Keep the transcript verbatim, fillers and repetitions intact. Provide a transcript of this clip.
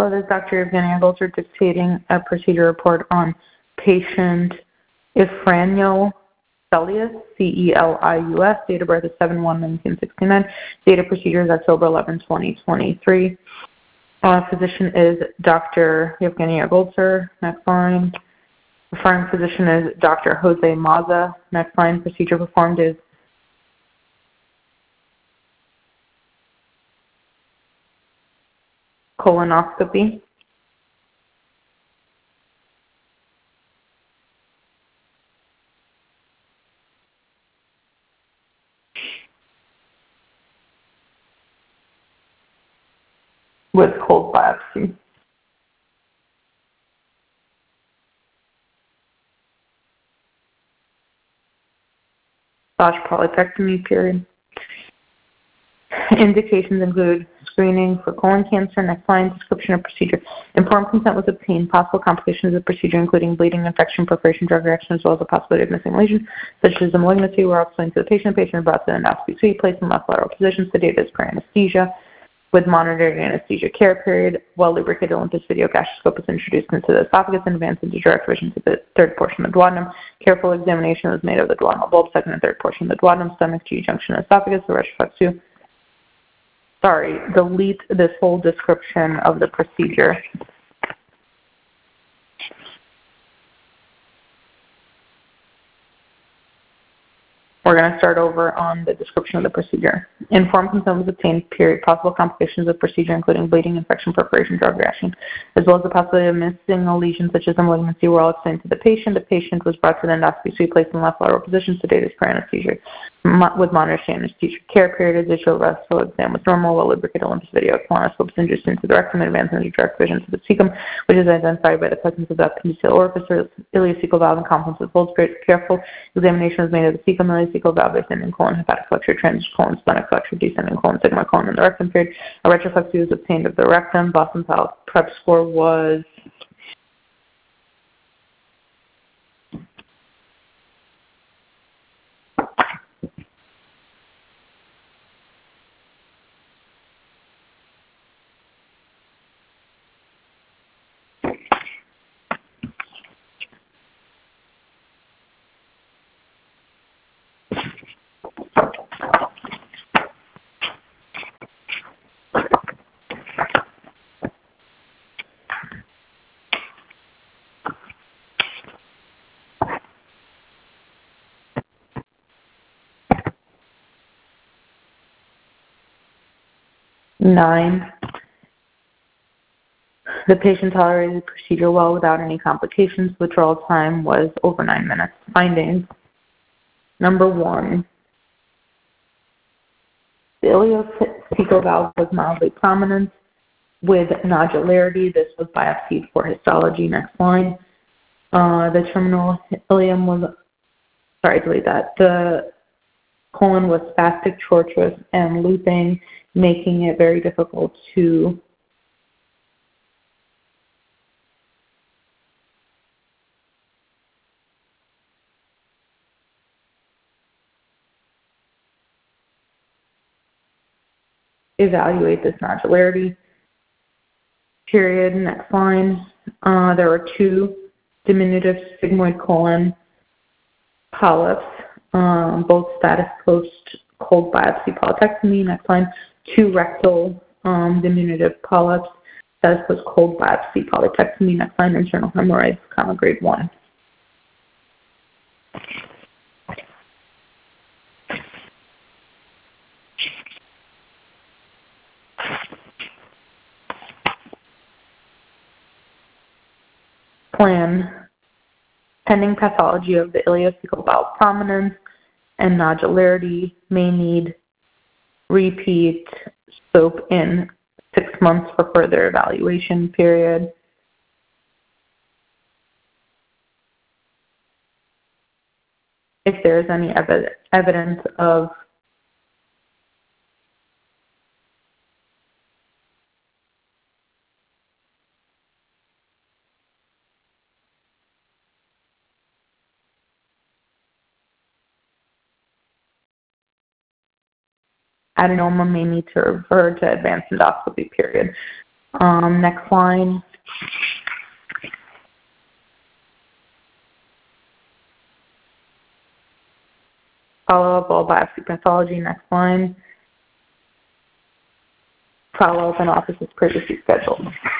Hello, this is Doctor Evgeny Agolzer dictating a procedure report on patient Ifranio Celius, C E L I U S, date of birth is seven one nineteen sixty-nine, date of procedure is October eleventh, twenty twenty-three. Uh, physician is Doctor Evgeny Agolzer. Next line. Referring physician is Doctor Jose Maza. Next line. Procedure performed is colonoscopy. With cold biopsy. Slash polypectomy period. Indications include screening for colon cancer. Next line, description of procedure. Informed consent was obtained. Possible complications of the procedure including bleeding, infection, perforation, drug reaction, as well as the possibility of missing lesions, such as a malignancy, were explained to the patient. The patient is brought to the endoscopy suite, placed in left lateral position, sedated as per anesthesia, with monitored anesthesia care period. Well-lubricated Olympus video gastroscope was introduced into the esophagus and advanced into direct vision to the third portion of the duodenum. Careful examination was made of the duodenal bulb, second and third portion of the duodenum, stomach, G-junction, esophagus, the retroflex two. Sorry, delete this whole description of the procedure. We're going to start over on the description of the procedure. Informed consent was obtained, period. Possible complications of procedure including bleeding, infection, perforation, drug reaction, as well as the possibility of missing a lesion such as a malignancy, were all explained to the patient. The patient was brought to the endoscopy suite, placed in left lateral position, sedated as per anesthesia, with monitored anesthesia care period. A digital rectal exam was normal. Well-lubricated Olympus video colonoscope was introduced into the rectum and advanced into direct vision to the cecum, which is identified by the presence of the appendiceal orifice or ileocecal valve and complex with bulge. Careful examination was made of the cecum, ileocecal valve, ascending colon, hepatic flexure, transverse colon, splenic flexure, descending colon, sigmoid colon, and the rectum period. A retroflexy was obtained of the rectum. Boston Palate prep score was nine. The patient tolerated the procedure well without any complications. Withdrawal time was over nine minutes. Findings. Number one, the ileocecal valve was mildly prominent with nodularity. This was biopsied for histology. Next line. Uh, the terminal ileum was, sorry, delete that. The colon was spastic, tortuous, and looping, making it very difficult to evaluate this nodularity. Period. Next line. Uh, there were two diminutive sigmoid colon polyps, um, both status post cold biopsy polypectomy. Next line. Two rectal um, diminutive polyps, status post cold biopsy polypectomy. Next line. Internal hemorrhoids, comma grade one. Plan. Pending pathology of the ileocecal valve prominence and nodularity, may need repeat scope in six months for further evaluation. Period. If there is any ev- evidence of adenoma, may need to refer to advanced endoscopy. Period. Um, next line. Follow-up all biopsy pathology. Next line. Follow-up in office as previously scheduled.